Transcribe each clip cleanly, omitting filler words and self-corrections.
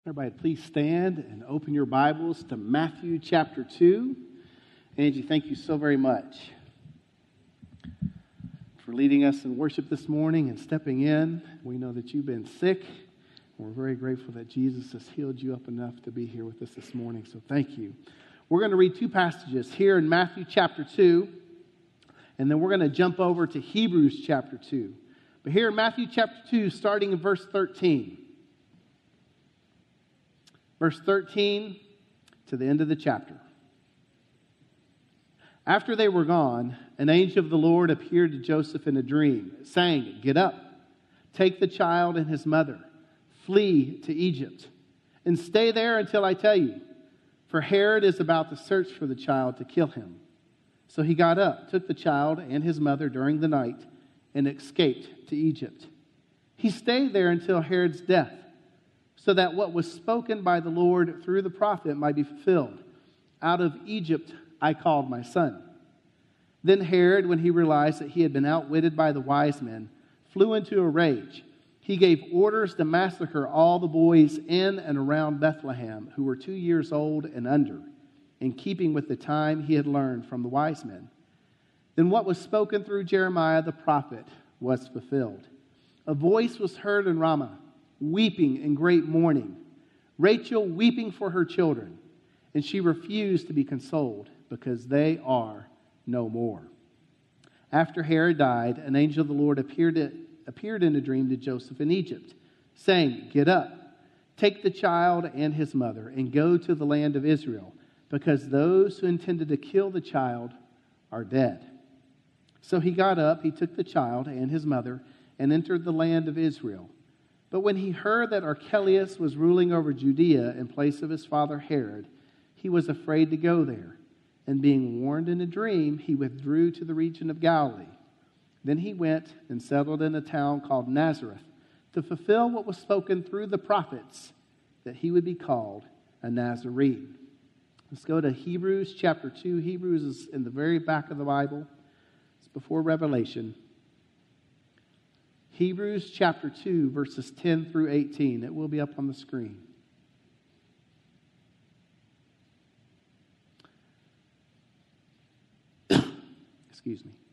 Everybody, please stand and open your Bibles to Matthew chapter 2. Angie, thank you so very much for leading us in worship this morning and stepping in. We know that you've been sick. We're very grateful that Jesus has healed you up enough to be here with us this morning, so thank you. We're going to read two passages here in Matthew chapter 2, and then we're going to jump over to Hebrews chapter 2. But here in Matthew chapter 2, starting in verse 13. Verse 13 to the end of the chapter. After they were gone, an angel of the Lord appeared to Joseph in a dream, saying, "Get up, take the child and his mother, flee to Egypt, and stay there until I tell you, for Herod is about to search for the child to kill him." So he got up, took the child and his mother during the night, and escaped to Egypt. He stayed there until Herod's death, so that what was spoken by the Lord through the prophet might be fulfilled. "Out of Egypt I called my son." Then Herod, when he realized that he had been outwitted by the wise men, flew into a rage. He gave orders to massacre all the boys in and around Bethlehem who were 2 years old and under, in keeping with the time he had learned from the wise men. Then what was spoken through Jeremiah the prophet was fulfilled. A voice was heard in Ramah, weeping in great mourning, Rachel weeping for her children, and she refused to be consoled because they are no more. After Herod died, an angel of the Lord appeared in a dream to Joseph in Egypt, saying, "Get up, take the child and his mother, and go to the land of Israel, because those who intended to kill the child are dead." So he got up, he took the child and his mother, and entered the land of Israel. But when he heard that Archelaus was ruling over Judea in place of his father Herod, he was afraid to go there. And being warned in a dream, he withdrew to the region of Galilee. Then he went and settled in a town called Nazareth to fulfill what was spoken through the prophets, that he would be called a Nazarene. Let's go to Hebrews chapter 2. Hebrews is in the very back of the Bible. It's before Revelation. Hebrews chapter 2, verses 10 through 18. It will be up on the screen. Excuse me.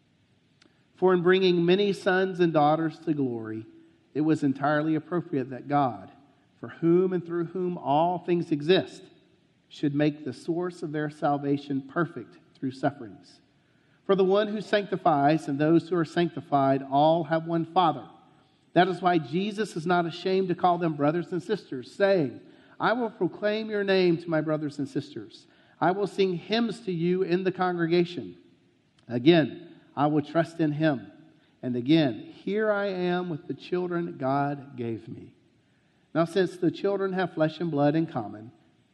"For in bringing many sons and daughters to glory, it was entirely appropriate that God, for whom and through whom all things exist, should make the source of their salvation perfect through sufferings. For the one who sanctifies and those who are sanctified all have one Father. That is why Jesus is not ashamed to call them brothers and sisters, saying, 'I will proclaim your name to my brothers and sisters. I will sing hymns to you in the congregation. Again, I will trust in him. And again, here I am with the children God gave me.' Now since the children have flesh and blood in common,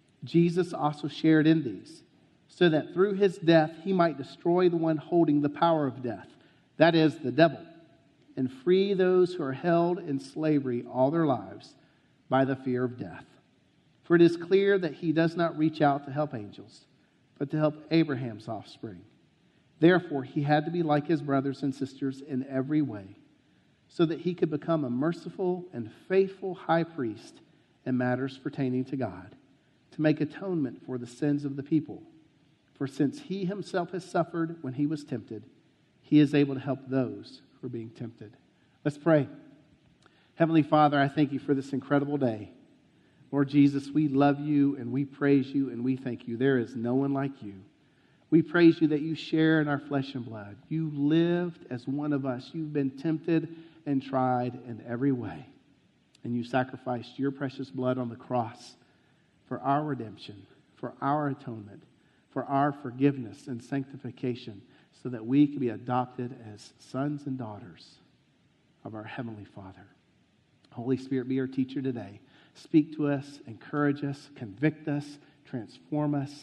Jesus also shared in these, so that through his death he might destroy the one holding the power of death, that is, the devil, and free those who are held in slavery all their lives by the fear of death. For it is clear that he does not reach out to help angels, but to help Abraham's offspring. Therefore he had to be like his brothers and sisters in every way, so that he could become a merciful and faithful high priest in matters pertaining to God, to make atonement for the sins of the people. For since he himself has suffered when he was tempted, he is able to help those who are being tempted." Let's pray. Heavenly Father, I thank you for this incredible day. Lord Jesus, we love you and we praise you and we thank you. There is no one like you. We praise you that you share in our flesh and blood. You lived as one of us. You've been tempted and tried in every way. And you sacrificed your precious blood on the cross for our redemption, for our atonement, for our forgiveness and sanctification, so that we can be adopted as sons and daughters of our Heavenly Father. Holy Spirit, be our teacher today. Speak to us, encourage us, convict us, transform us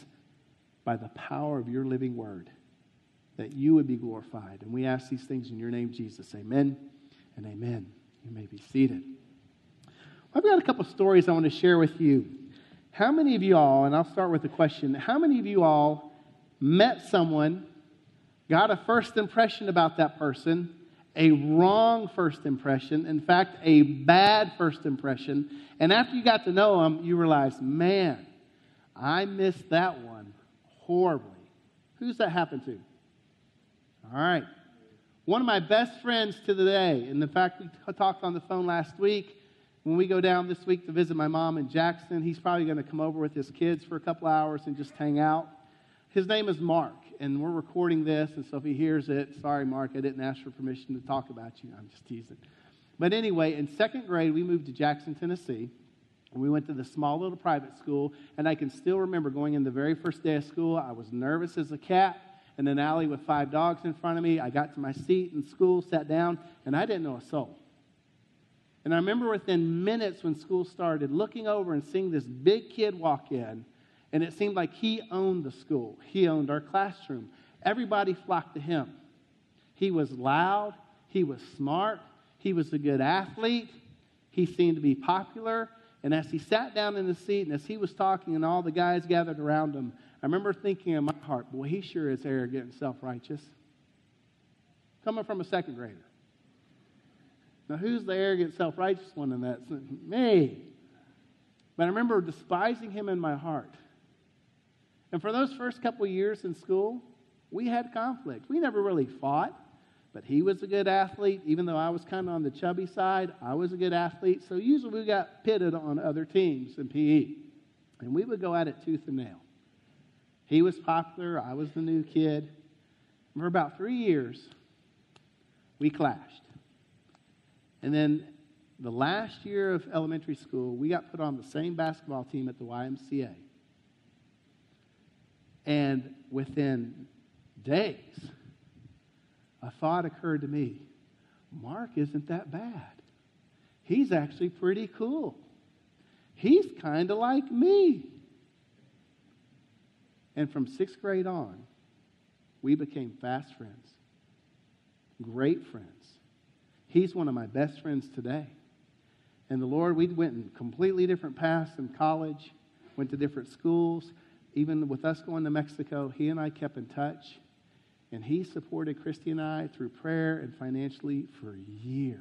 by the power of your living word, that you would be glorified. And we ask these things in your name, Jesus. Amen and amen. You may be seated. I've got a couple stories I want to share with you. How many of you all, and I'll start with the question, how many of you all met someone, got a first impression about that person, a wrong first impression. In fact, a bad first impression. And after you got to know them, you realize, man, I missed that one horribly. Who's that happened to? All right. One of my best friends to the day, and in fact, we talked on the phone last week. When we go down this week to visit my mom in Jackson, he's probably going to come over with his kids for a couple hours and just hang out. His name is Mark, and we're recording this, and so if he hears it, sorry, Mark, I didn't ask for permission to talk about you. I'm just teasing. But anyway, in second grade, we moved to Jackson, Tennessee, and we went to this small little private school, and I can still remember going in the very first day of school. I was nervous as a cat in an alley with 5 dogs in front of me. I got to my seat in school, sat down, and I didn't know a soul. And I remember within minutes when school started, looking over and seeing this big kid walk in, and it seemed like he owned the school. He owned our classroom. Everybody flocked to him. He was loud. He was smart. He was a good athlete. He seemed to be popular. And as he sat down in the seat and as he was talking and all the guys gathered around him, I remember thinking in my heart, boy, he sure is arrogant and self-righteous. Coming from a second grader. Now, who's the arrogant, self-righteous one in that? Me. But I remember despising him in my heart. And for those first couple of years in school, we had conflict. We never really fought, but he was a good athlete. Even though I was kind of on the chubby side, I was a good athlete. So usually we got pitted on other teams in PE. And we would go at it tooth and nail. He was popular. I was the new kid. And for about 3 years, we clashed. And then the last year of elementary school, we got put on the same basketball team at the YMCA. And within days, a thought occurred to me. Mark isn't that bad. He's actually pretty cool. He's kind of like me. And from 6th grade on, we became fast friends. Great friends. He's one of my best friends today. And the Lord, we went in completely different paths in college, went to different schools. Even with us going to Mexico, he and I kept in touch. And he supported Christy and I through prayer and financially for years.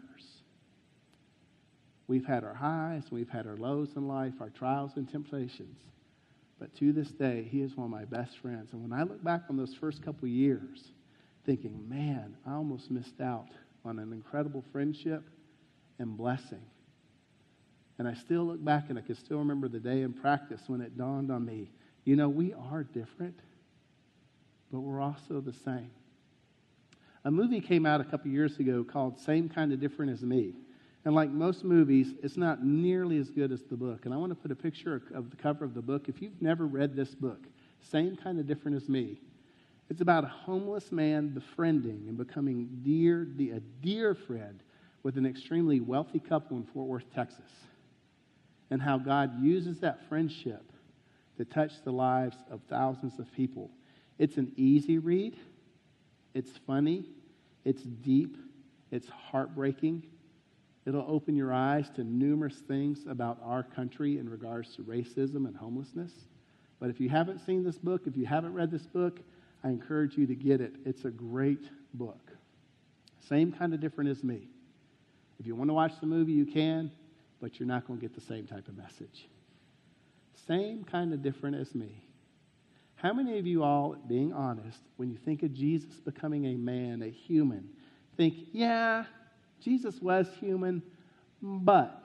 We've had our highs, we've had our lows in life, our trials and temptations. But to this day, he is one of my best friends. And when I look back on those first couple of years, thinking, man, I almost missed out on an incredible friendship and blessing. And I still look back and I can still remember the day in practice when it dawned on me, you know, we are different, but we're also the same. A movie came out a couple years ago called Same Kind of Different as Me. And like most movies, it's not nearly as good as the book. And I want to put a picture of the cover of the book. If you've never read this book, Same Kind of Different as Me, it's about a homeless man befriending and becoming a dear friend with an extremely wealthy couple in Fort Worth, Texas. And how God uses that friendship to touch the lives of thousands of people. It's an easy read. It's funny. It's deep. It's heartbreaking. It'll open your eyes to numerous things about our country in regards to racism and homelessness. But if you haven't seen this book, if you haven't read this book, I encourage you to get it. It's a great book. Same Kind of Different as Me. If you want to watch the movie, you can, but you're not going to get the same type of message. Same kind of different as me. How many of you all, being honest, when you think of Jesus becoming a man, a human, think, yeah, Jesus was human, but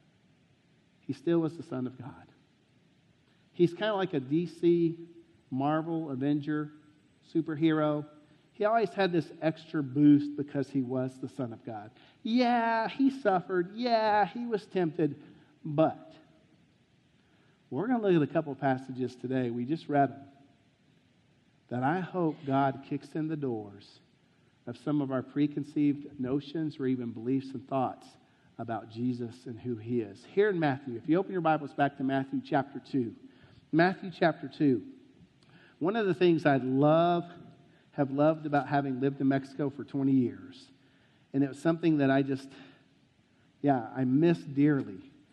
he still was the Son of God. He's kind of like a DC, Marvel, Avenger, superhero. He always had this extra boost because he was the Son of God. Yeah, he suffered. Yeah, he was tempted, but we're going to look at a couple of passages today. We just read them. That I hope God kicks in the doors of some of our preconceived notions or even beliefs and thoughts about Jesus and who he is. Here in Matthew, if you open your Bibles back to Matthew chapter 2. Matthew chapter 2. One of the things I have loved about having lived in Mexico for 20 years, and it was something that I miss dearly.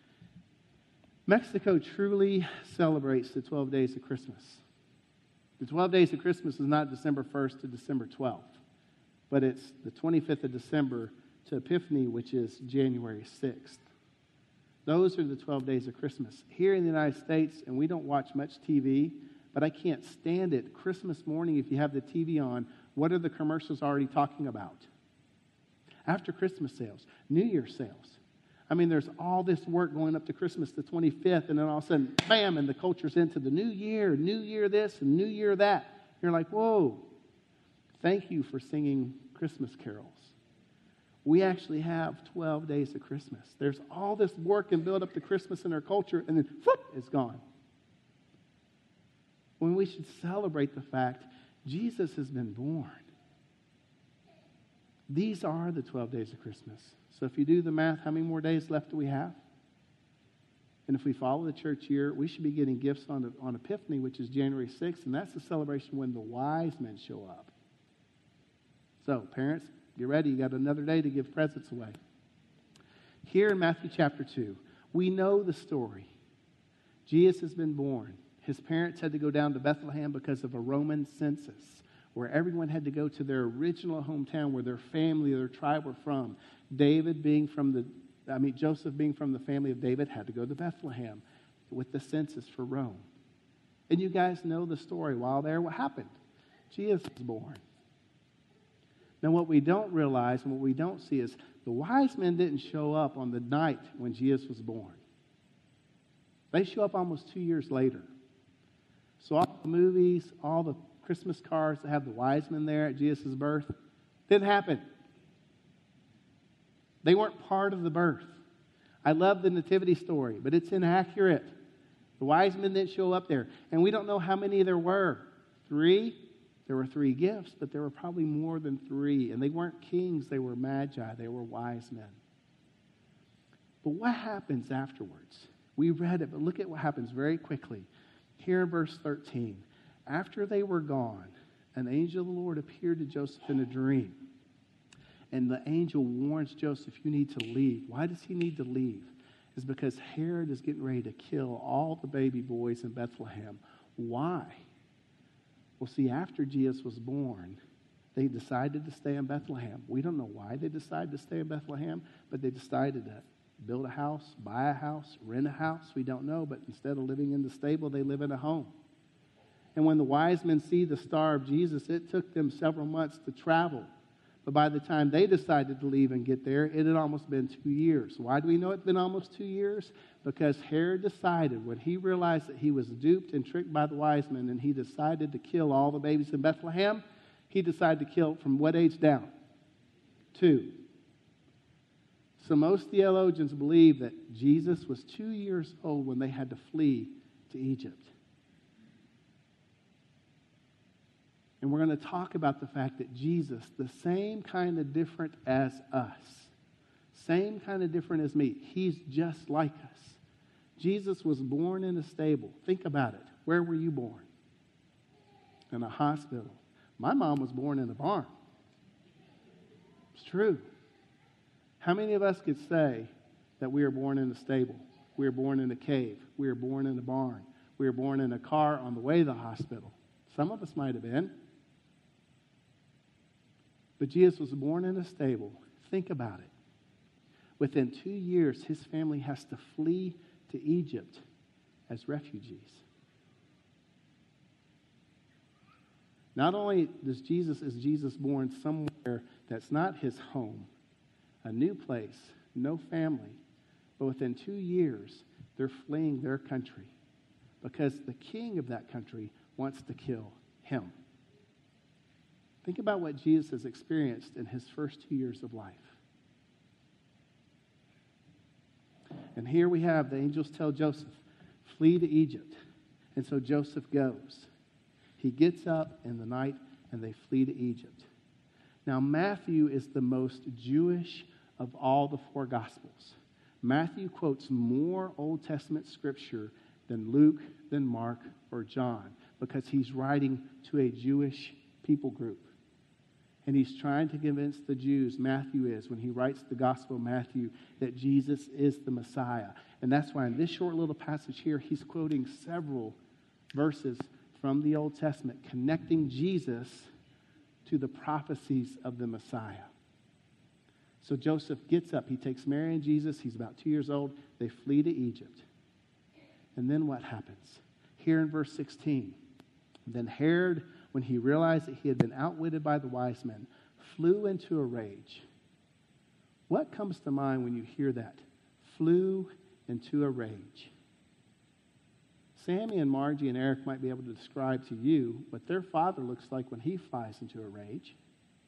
Mexico truly celebrates the 12 days of Christmas. The 12 days of Christmas is not December 1st to December 12th. but it's the 25th of December to Epiphany, which is January 6th. Those are the 12 days of Christmas. Here in the United States, and we don't watch much TV, but I can't stand it. Christmas morning, if you have the TV on, what are the commercials already talking about? After Christmas sales, New Year's sales. I mean, there's all this work going up to Christmas the 25th, and then all of a sudden, bam, and the culture's into the New Year this, and New Year that. You're like, whoa, thank you for singing Christmas carols. We actually have 12 days of Christmas. There's all this work and build up to Christmas in our culture, and then, whoop, it's gone. When we should celebrate the fact Jesus has been born. These are the 12 days of Christmas. So if you do the math, how many more days left do we have? And if we follow the church year, we should be getting gifts on Epiphany, which is January 6th, and that's the celebration when the wise men show up. So, parents, get ready. You got another day to give presents away. Here in Matthew chapter 2, we know the story. Jesus has been born. His parents had to go down to Bethlehem because of a Roman census, where everyone had to go to their original hometown where their family, their tribe were from. Joseph being from the family of David, had to go to Bethlehem with the census for Rome. And you guys know the story. While there, what happened? Jesus was born. Now, what we don't realize and what we don't see is the wise men didn't show up on the night when Jesus was born. They show up almost 2 years later. So all the movies, all the Christmas cards that have the wise men there at Jesus' birth, didn't happen. They weren't part of the birth. I love the nativity story, but it's inaccurate. The wise men didn't show up there. And we don't know how many there were. 3? There were 3 gifts, but there were probably more than 3. And they weren't kings, they were magi, they were wise men. But what happens afterwards? We read it, but look at what happens very quickly. Here in verse 13. After they were gone, an angel of the Lord appeared to Joseph in a dream. And the angel warns Joseph, you need to leave. Why does he need to leave? It's because Herod is getting ready to kill all the baby boys in Bethlehem. Why? Well, see, after Jesus was born, they decided to stay in Bethlehem. We don't know why they decided to stay in Bethlehem, but they decided to build a house, buy a house, rent a house. We don't know, but instead of living in the stable, they live in a home. And when the wise men see the star of Jesus, it took them several months to travel. But by the time they decided to leave and get there, it had almost been 2 years. Why do we know it's been almost 2 years? Because Herod decided, when he realized that he was duped and tricked by the wise men, and he decided to kill all the babies in Bethlehem, he decided to kill from what age down? 2. So most theologians believe that Jesus was 2 years old when they had to flee to Egypt. And we're going to talk about the fact that Jesus, the same kind of different as us, same kind of different as me, he's just like us. Jesus was born in a stable. Think about it. Where were you born? In a hospital. My mom was born in a barn. It's true. How many of us could say that we were born in a stable? We were born in a cave. We were born in a barn. We were born in a car on the way to the hospital. Some of us might have been. But Jesus was born in a stable. Think about it. Within 2 years, his family has to flee to Egypt as refugees. Not only is Jesus born somewhere that's not his home, a new place, no family, but within 2 years, they're fleeing their country because the king of that country wants to kill him. Think about what Jesus has experienced in his first 2 years of life. And here we have the angels tell Joseph, flee to Egypt. And so Joseph goes. He gets up in the night and they flee to Egypt. Now Matthew is the most Jewish of all the 4 Gospels. Matthew quotes more Old Testament scripture than Luke, than Mark, or John, because he's writing to a Jewish people group. And he's trying to convince the Jews, Matthew is, when he writes the Gospel of Matthew, that Jesus is the Messiah. And that's why in this short little passage here, he's quoting several verses from the Old Testament, connecting Jesus to the prophecies of the Messiah. So Joseph gets up. He takes Mary and Jesus. He's about 2 years old. They flee to Egypt. And then what happens? Here in verse 16, then Herod, when he realized that he had been outwitted by the wise men, flew into a rage. What comes to mind when you hear that? Flew into a rage. Sammy and Margie and Eric might be able to describe to you what their father looks like when he flies into a rage.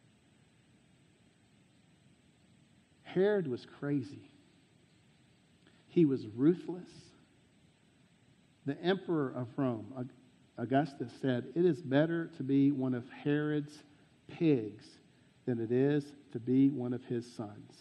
Herod was crazy. He was ruthless. The emperor of Rome, Augustus, said, "It is better to be one of Herod's pigs than it is to be one of his sons."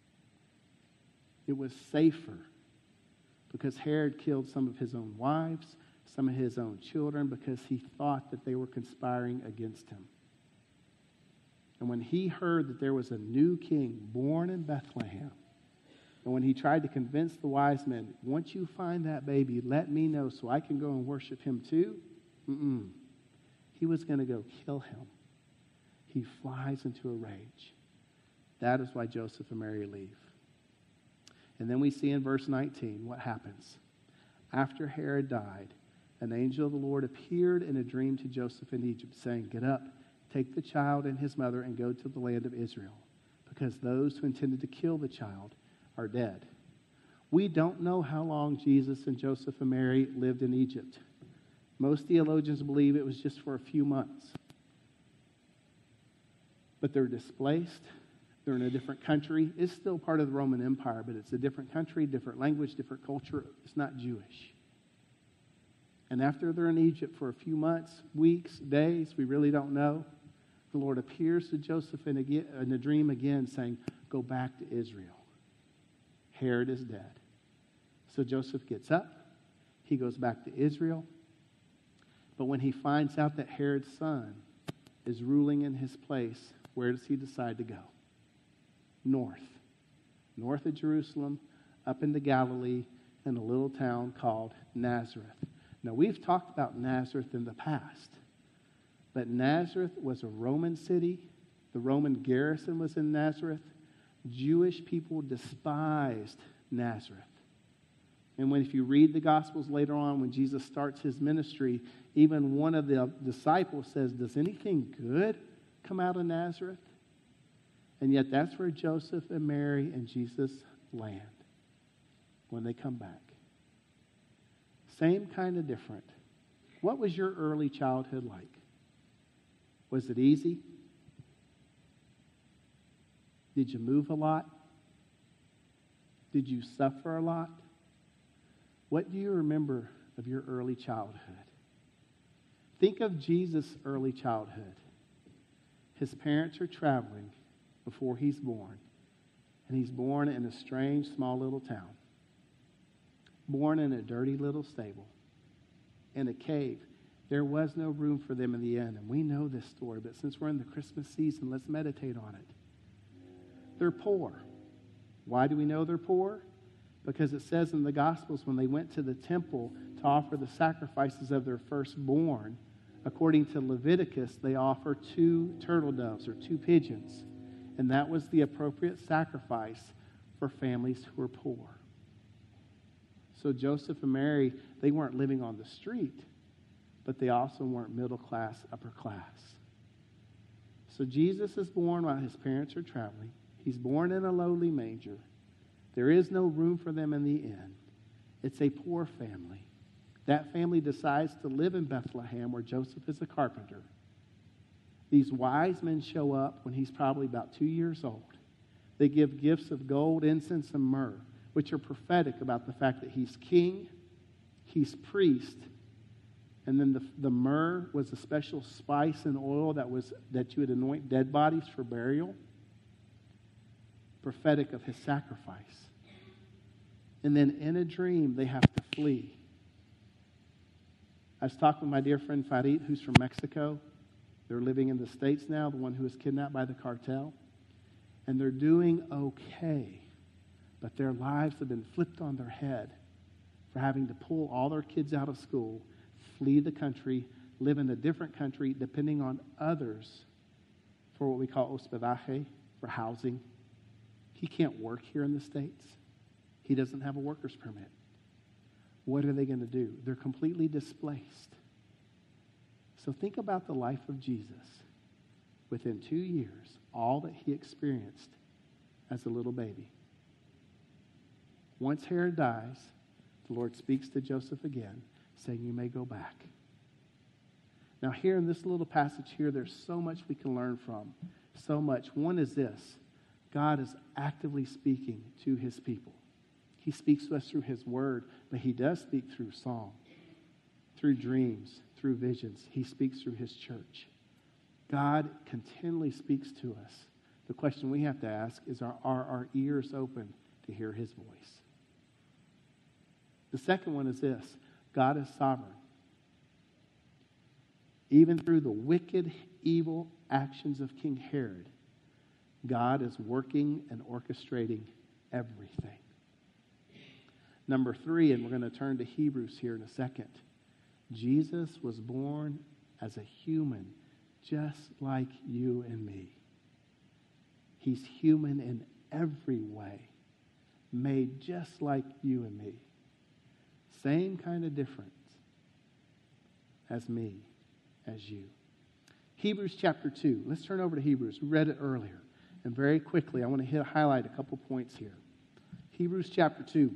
It was safer because Herod killed some of his own wives, some of his own children, because he thought that they were conspiring against him. And when he heard that there was a new king born in Bethlehem, and when he tried to convince the wise men, once you find that baby, let me know so I can go and worship him too, he was going to go kill him. He flies into a rage. That is why Joseph and Mary leave. And then we see in verse 19 what happens. After Herod died, an angel of the Lord appeared in a dream to Joseph in Egypt, saying, "Get up, take the child and his mother, and go to the land of Israel, because those who intended to kill the child are dead." We don't know how long Jesus and Joseph and Mary lived in Egypt. Most theologians believe it was just for a few months. But they're displaced. They're in a different country. It's still part of the Roman Empire, but it's a different country, different language, different culture. It's not Jewish. And after they're in Egypt for a few months, weeks, days, we really don't know, the Lord appears to Joseph in a dream again, saying, "Go back to Israel. Herod is dead." So Joseph gets up. He goes back to Israel. But when he finds out that Herod's son is ruling in his place, where does he decide to go? North of Jerusalem, up into Galilee, in a little town called Nazareth. Now, we've talked about Nazareth in the past, but Nazareth was a Roman city. The Roman garrison was in Nazareth. Jewish people despised Nazareth. And if you read the Gospels later on, when Jesus starts his ministry, even one of the disciples says, "Does anything good come out of Nazareth?" And yet that's where Joseph and Mary and Jesus land when they come back. Same kind of different. What was your early childhood like? Was it easy? Did you move a lot? Did you suffer a lot? What do you remember of your early childhood? Think of Jesus' early childhood. His parents are traveling before he's born, and he's born in a strange, small little town. Born in a dirty little stable, in a cave. There was no room for them in the inn, and we know this story, but since we're in the Christmas season, let's meditate on it. They're poor. Why do we know they're poor? Because it says in the Gospels when they went to the temple to offer the sacrifices of their firstborn, according to Leviticus, they offer 2 turtle doves or 2 pigeons. And that was the appropriate sacrifice for families who were poor. So Joseph and Mary, they weren't living on the street, but they also weren't middle class, upper class. So Jesus is born while his parents are traveling. He's born in a lowly manger. There is no room for them in the inn. It's a poor family. That family decides to live in Bethlehem, where Joseph is a carpenter. These wise men show up when he's probably about 2 years old. They give gifts of gold, incense, and myrrh, which are prophetic about the fact that he's king, he's priest, and then the myrrh was a special spice and oil that you would anoint dead bodies for burial, prophetic of his sacrifice. And then in a dream, they have to flee. I was talking with my dear friend Farid, who's from Mexico. They're living in the States now, the one who was kidnapped by the cartel. And they're doing okay, but their lives have been flipped on their head for having to pull all their kids out of school, flee the country, live in a different country, depending on others for what we call hospedaje, for housing. He can't work here in the States. He doesn't have a worker's permit. What are they going to do? They're completely displaced. So think about the life of Jesus. Within 2 years, all that he experienced as a little baby. Once Herod dies, the Lord speaks to Joseph again, saying, you may go back. Now here in this little passage here, there's so much we can learn from. So much. One is this. God is actively speaking to his people. He speaks to us through his word, but he does speak through song, through dreams, through visions. He speaks through his church. God continually speaks to us. The question we have to ask is, are our ears open to hear his voice? The second one is this. God is sovereign. Even through the wicked, evil actions of King Herod, God is working and orchestrating everything. Number 3, and we're going to turn to Hebrews here in a second. Jesus was born as a human, just like you and me. He's human in every way, made just like you and me. Same kind of difference as me, as you. Hebrews chapter 2. Let's turn over to Hebrews. We read it earlier. And very quickly, I want to highlight a couple points here. Hebrews chapter 2.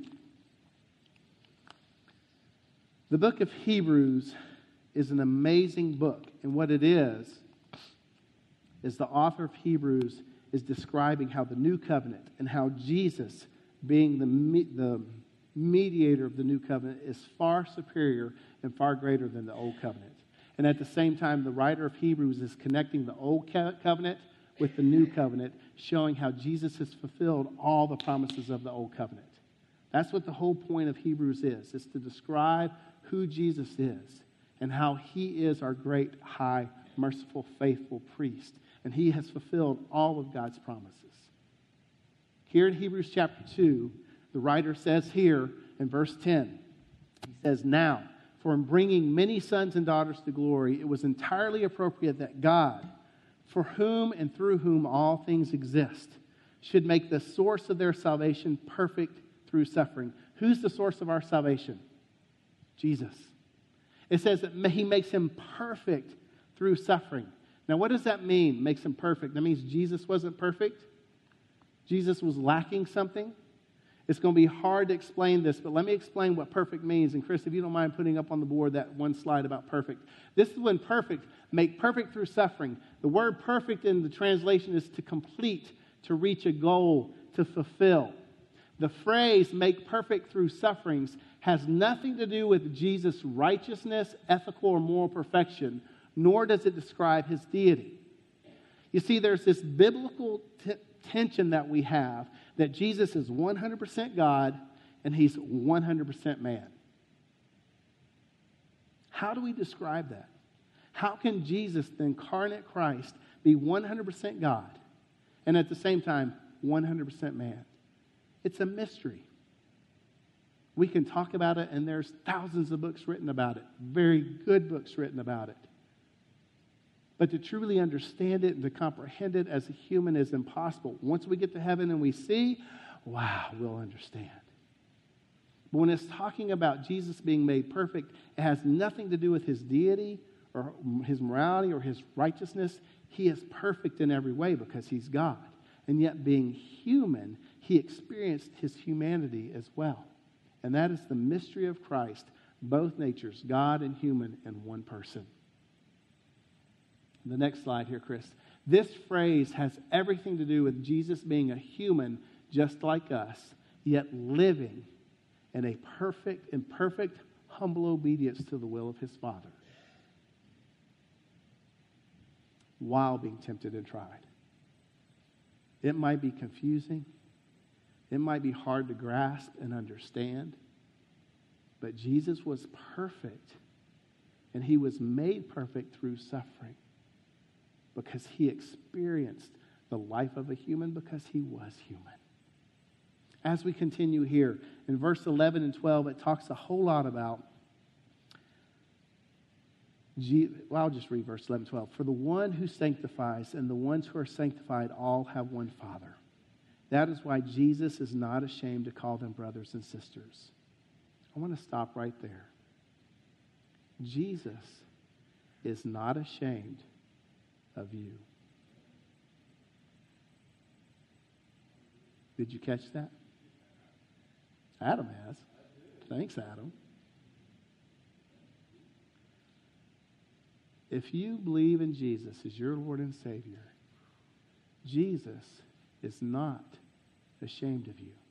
The book of Hebrews is an amazing book. And what it is the author of Hebrews is describing how the new covenant and how Jesus, being the mediator of the new covenant, is far superior and far greater than the old covenant. And at the same time, the writer of Hebrews is connecting the old covenant with the new covenant, showing how Jesus has fulfilled all the promises of the old covenant. That's what the whole point of Hebrews is to describe who Jesus is and how he is our great, high, merciful, faithful priest. And he has fulfilled all of God's promises. Here in Hebrews chapter 2, the writer says here in verse 10, he says, now, for in bringing many sons and daughters to glory, it was entirely appropriate that God, for whom and through whom all things exist, should make the source of their salvation perfect through suffering. Who's the source of our salvation? Jesus. It says that he makes him perfect through suffering. Now, what does that mean, makes him perfect? That means Jesus wasn't perfect? Jesus was lacking something? It's going to be hard to explain this, but let me explain what perfect means. And Chris, if you don't mind putting up on the board that one slide about perfect. This is when perfect, make perfect through suffering. The word perfect in the translation is to complete, to reach a goal, to fulfill. The phrase make perfect through sufferings has nothing to do with Jesus' righteousness, ethical, or moral perfection, nor does it describe his deity. You see, there's this biblical tension that we have that Jesus is 100% God and he's 100% man. How do we describe that? How can Jesus, the incarnate Christ, be 100% God and at the same time 100% man? It's a mystery. We can talk about it, and there's thousands of books written about it, very good books written about it. But to truly understand it and to comprehend it as a human is impossible. Once we get to heaven and we see, wow, we'll understand. But when it's talking about Jesus being made perfect, it has nothing to do with his deity or his morality or his righteousness. He is perfect in every way because he's God. And yet being human, he experienced his humanity as well. And that is the mystery of Christ, both natures, God and human, in one person. The next slide here, Chris. This phrase has everything to do with Jesus being a human just like us, yet living in a perfect, humble obedience to the will of his Father while being tempted and tried. It might be confusing. It might be hard to grasp and understand. But Jesus was perfect, and he was made perfect through suffering because he experienced the life of a human because he was human. As we continue here, in verse 11 and 12, it talks a whole lot about I'll just read verse 11, 12. For the one who sanctifies and the ones who are sanctified all have one Father. That is why Jesus is not ashamed to call them brothers and sisters. I want to stop right there. Jesus is not ashamed of you. Did you catch that? Adam has. Thanks, Adam. If you believe in Jesus as your Lord and Savior, Jesus is not ashamed of you.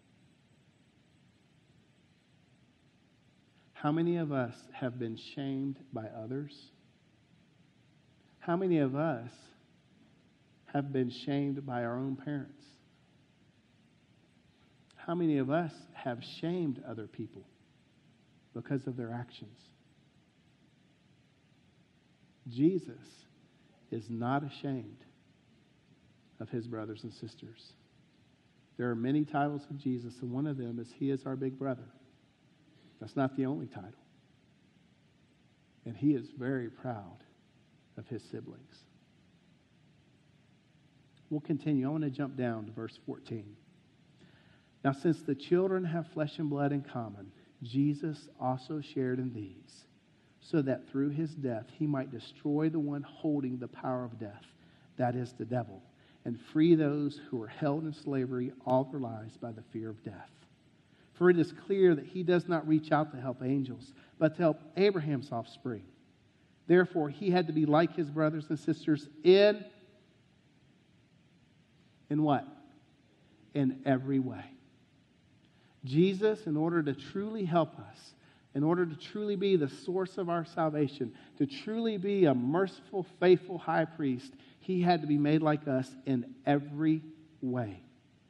How many of us have been shamed by others? How many of us have been shamed by our own parents? How many of us have shamed other people because of their actions? Jesus is not ashamed of his brothers and sisters. There are many titles of Jesus, and one of them is he is our big brother. That's not the only title. And he is very proud of his siblings. We'll continue. I want to jump down to verse 14. Now, since the children have flesh and blood in common, Jesus also shared in these, so that through his death he might destroy the one holding the power of death, that is the devil, and free those who are held in slavery all their lives by the fear of death. For it is clear that he does not reach out to help angels, but to help Abraham's offspring. Therefore, he had to be like his brothers and sisters in what? In every way. Jesus, in order to truly help us, in order to truly be the source of our salvation, to truly be a merciful, faithful high priest, he had to be made like us in every way.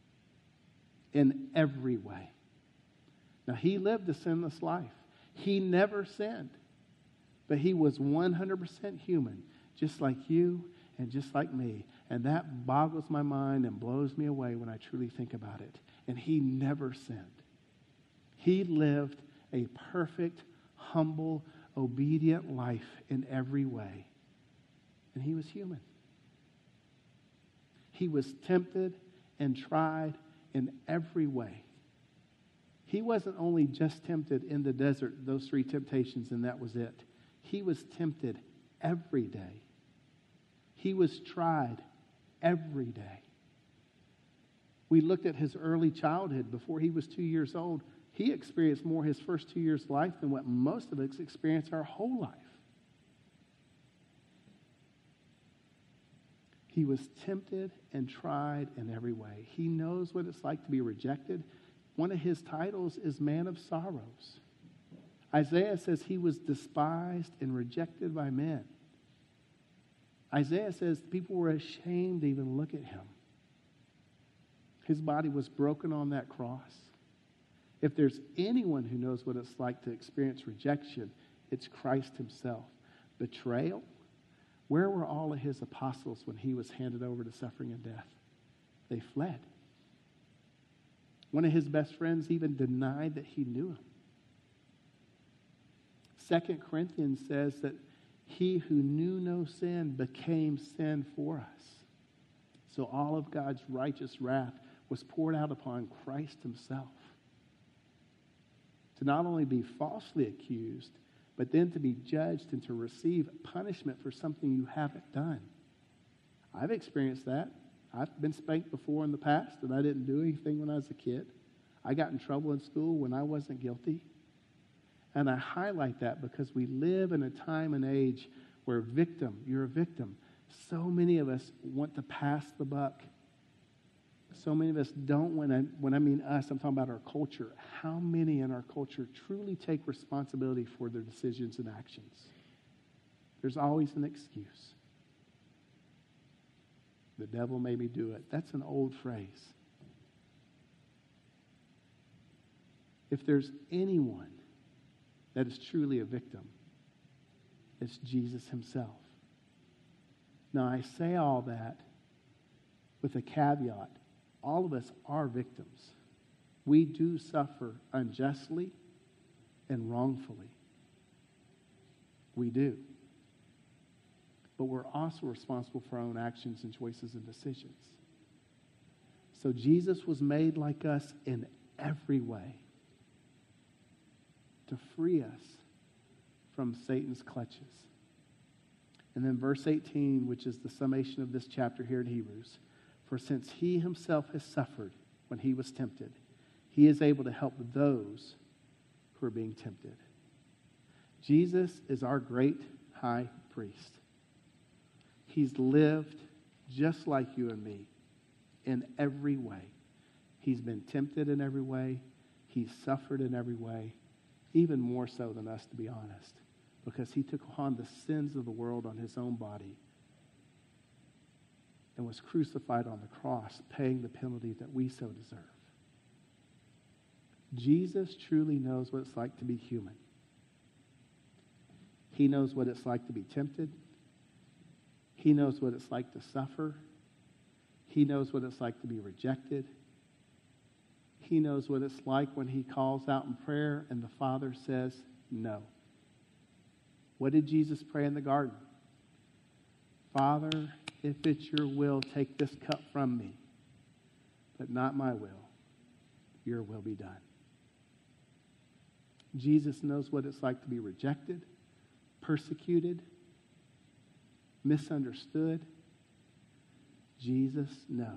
In every way. Now, he lived a sinless life. He never sinned. But he was 100% human, just like you and just like me. And that boggles my mind and blows me away when I truly think about it. And he never sinned. He lived a perfect, humble, obedient life in every way. And he was human. He was tempted and tried in every way. He wasn't only just tempted in the desert, those 3 temptations, and that was it. He was tempted every day. He was tried every day. We looked at his early childhood. Before he was 2 years old, he experienced more his first 2 years of life than what most of us experience our whole life. He was tempted and tried in every way. He knows what it's like to be rejected. One of his titles is Man of Sorrows. Isaiah says he was despised and rejected by men. Isaiah says people were ashamed to even look at him. His body was broken on that cross. If there's anyone who knows what it's like to experience rejection, it's Christ himself. Betrayal. Where were all of his apostles when he was handed over to suffering and death? They fled. One of his best friends even denied that he knew him. 2 Corinthians says that he who knew no sin became sin for us. So all of God's righteous wrath was poured out upon Christ himself. To not only be falsely accused, but then to be judged and to receive punishment for something you haven't done. I've experienced that. I've been spanked before in the past, and I didn't do anything when I was a kid. I got in trouble in school when I wasn't guilty. And I highlight that because we live in a time and age where you're a victim. So many of us want to pass the buck. So many of us don't, when I mean us, I'm talking about our culture. How many in our culture truly take responsibility for their decisions and actions? There's always an excuse. The devil made me do it. That's an old phrase. If there's anyone that is truly a victim, it's Jesus himself. Now, I say all that with a caveat. All of us are victims. We do suffer unjustly and wrongfully. We do. but we're also responsible for our own actions and choices and decisions. So Jesus was made like us in every way to free us from Satan's clutches. And then verse 18, which is the summation of this chapter here in Hebrews. For since he himself has suffered when he was tempted, he is able to help those who are being tempted. Jesus is our great high priest. He's lived just like you and me in every way. He's been tempted in every way. He's suffered in every way, even more so than us, to be honest, because he took on the sins of the world on his own body and was crucified on the cross, paying the penalty that we so deserve. Jesus truly knows what it's like to be human. He knows what it's like to be tempted. He knows what it's like to suffer. He knows what it's like to be rejected. He knows what it's like when he calls out in prayer and the Father says no. What did Jesus pray in the garden? Father, if it's your will, take this cup from me, but not my will. Your will be done. Jesus knows what it's like to be rejected, persecuted, misunderstood. Jesus knows.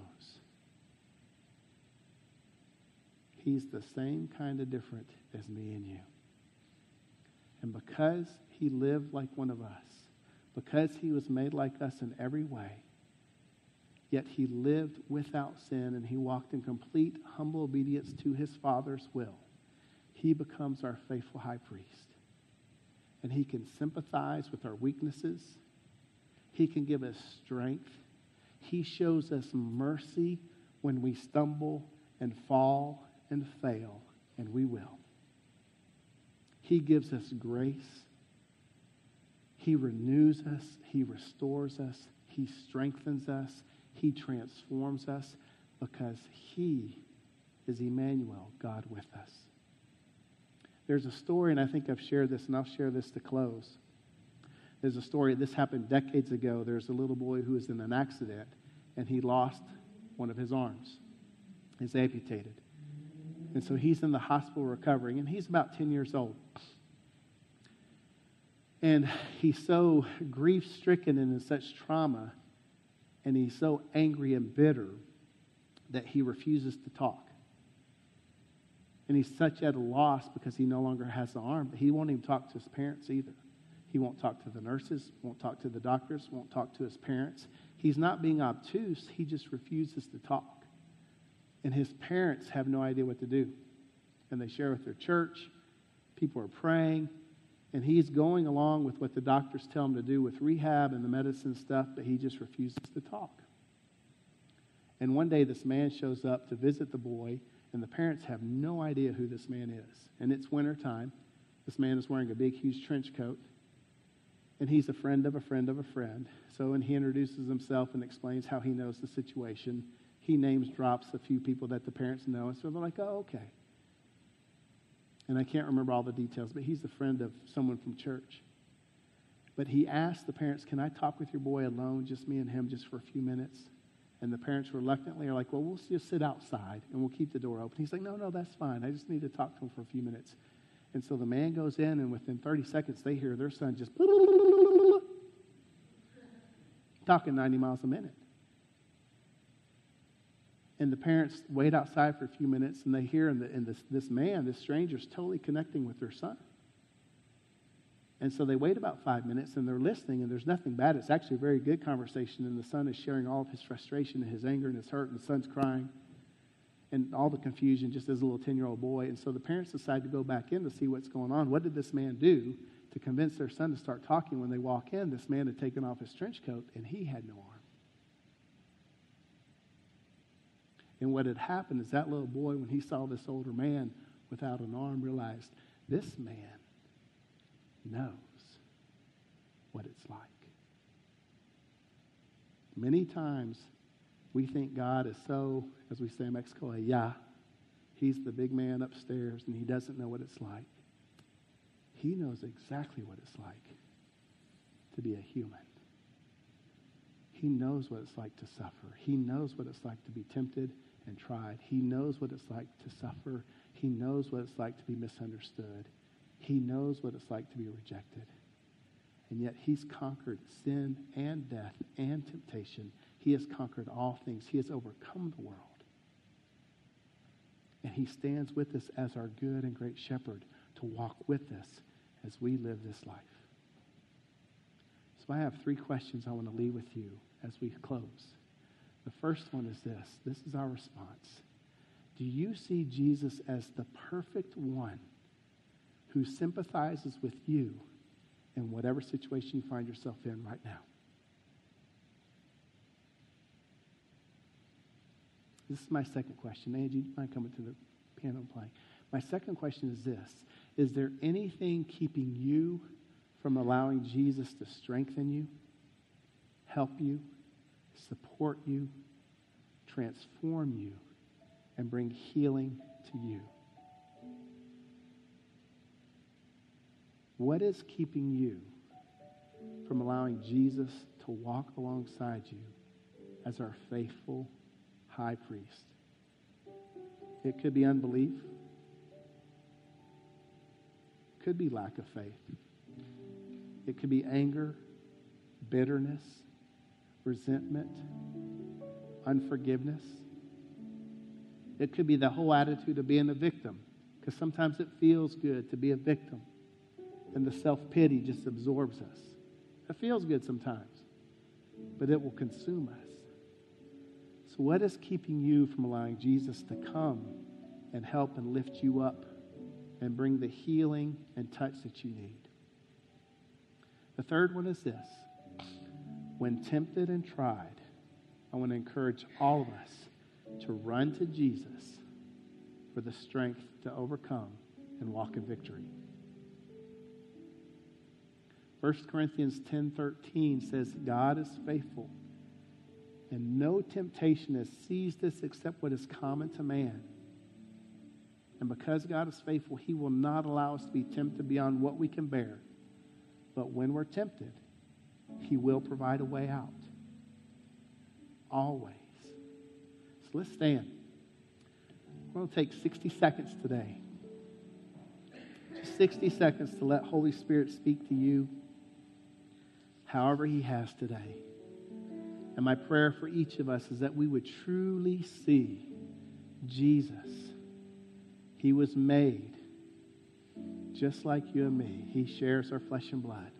He's the same kind of different as me and you. And because he lived like one of us, because he was made like us in every way, yet he lived without sin and he walked in complete humble obedience to his Father's will, he becomes our faithful high priest. And he can sympathize with our weaknesses. He can give us strength. He shows us mercy when we stumble and fall and fail, and we will. He gives us grace. He renews us. He restores us. He strengthens us. He transforms us because he is Emmanuel, God with us. There's a story, and I think I've shared this, and I'll share this to close. There's a story, this happened decades ago. There's a little boy who was in an accident, and he lost one of his arms. He's amputated. And so he's in the hospital recovering, and he's about 10 years old. And he's so grief-stricken and in such trauma, and he's so angry and bitter that he refuses to talk. And he's such at a loss because he no longer has the arm, but he won't even talk to his parents either. He won't talk to the nurses, won't talk to the doctors, won't talk to his parents. He's not being obtuse, he just refuses to talk. And his parents have no idea what to do. And they share with their church, people are praying, and he's going along with what the doctors tell him to do with rehab and the medicine stuff, but he just refuses to talk. And one day this man shows up to visit the boy, and the parents have no idea who this man is. And it's wintertime. This man is wearing a big, huge trench coat. And he's a friend of a friend of a friend. So when he introduces himself and explains how he knows the situation, he names drops a few people that the parents know. And so they're like, oh, okay. And I can't remember all the details, but he's a friend of someone from church. But he asked the parents, can I talk with your boy alone, just me and him, just for a few minutes? And the parents reluctantly are like, well, we'll just sit outside and we'll keep the door open. He's like, no, that's fine. I just need to talk to him for a few minutes. And so the man goes in, and within 30 seconds, they hear their son just talking 90 miles a minute. And the parents wait outside for a few minutes, and they hear, and this stranger is totally connecting with their son. And so they wait about 5 minutes, and they're listening, and there's nothing bad. It's actually a very good conversation, and the son is sharing all of his frustration and his anger and his hurt, and the son's crying, and all the confusion just as a little 10-year-old boy. And so the parents decide to go back in to see what's going on. What did this man do to convince their son to start talking? When they walk in, this man had taken off his trench coat, and he had no arm. And what had happened is that little boy, when he saw this older man without an arm, realized this man knows what it's like. Many times we think God is so, as we say in Mexico, he's the big man upstairs and he doesn't know what it's like. He knows exactly what it's like to be a human. He knows what it's like to suffer. He knows what it's like to be tempted and tried. He knows what it's like to suffer. He knows what it's like to be misunderstood. He knows what it's like to be rejected. And yet he's conquered sin and death and temptation. He has conquered all things. He has overcome the world. And he stands with us as our good and great shepherd to walk with us as we live this life. So I have 3 questions I want to leave with you as we close. The first one is this. This is our response. Do you see Jesus as the perfect one who sympathizes with you in whatever situation you find yourself in right now? This is my second question. Angie, do you mind coming to the piano and playing? My second question is this. Is there anything keeping you from allowing Jesus to strengthen you, help you, support you, transform you, and bring healing to you? What is keeping you from allowing Jesus to walk alongside you as our faithful high priest? It could be unbelief. It could be lack of faith. It could be anger, bitterness, resentment, unforgiveness. It could be the whole attitude of being a victim, because sometimes it feels good to be a victim, and the self-pity just absorbs us. It feels good sometimes, but it will consume us. So what is keeping you from allowing Jesus to come and help and lift you up and bring the healing and touch that you need? The third one is this. When tempted and tried, I want to encourage all of us to run to Jesus for the strength to overcome and walk in victory. 1 Corinthians 10:13 says, God is faithful, and no temptation has seized us except what is common to man. And because God is faithful, he will not allow us to be tempted beyond what we can bear. But when we're tempted, he will provide a way out. Always. So let's stand. We're going to take 60 seconds today. Just 60 seconds to let Holy Spirit speak to you however he has today. And my prayer for each of us is that we would truly see Jesus. He was made just like you and me. He shares our flesh and blood.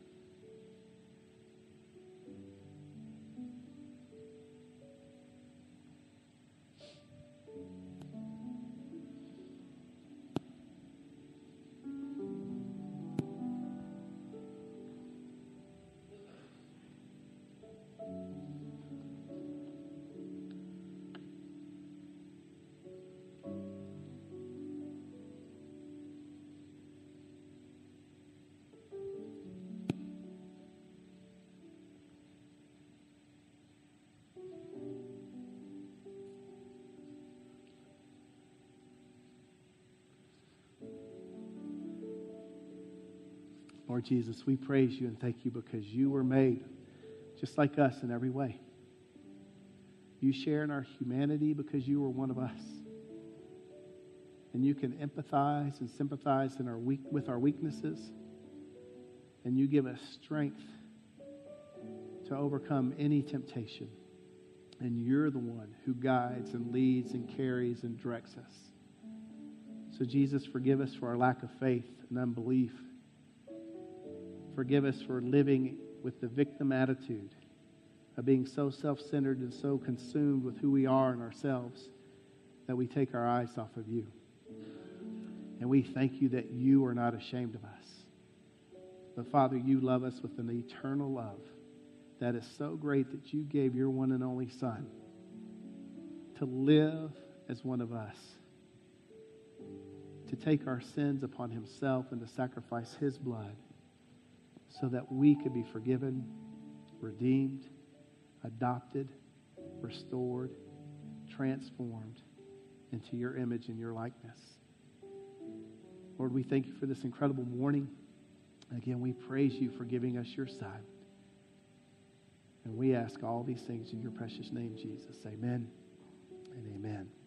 Lord Jesus, we praise you and thank you because you were made just like us in every way. You share in our humanity because you were one of us. And you can empathize and sympathize with our weaknesses. And you give us strength to overcome any temptation. And you're the one who guides and leads and carries and directs us. So Jesus, forgive us for our lack of faith and unbelief. Forgive us for living with the victim attitude of being so self-centered and so consumed with who we are and ourselves that we take our eyes off of you. And we thank you that you are not ashamed of us. But Father, you love us with an eternal love that is so great that you gave your one and only Son to live as one of us, to take our sins upon himself and to sacrifice his blood so that we could be forgiven, redeemed, adopted, restored, transformed into your image and your likeness. Lord, we thank you for this incredible morning. Again, we praise you for giving us your Son. And we ask all these things in your precious name, Jesus. Amen and amen.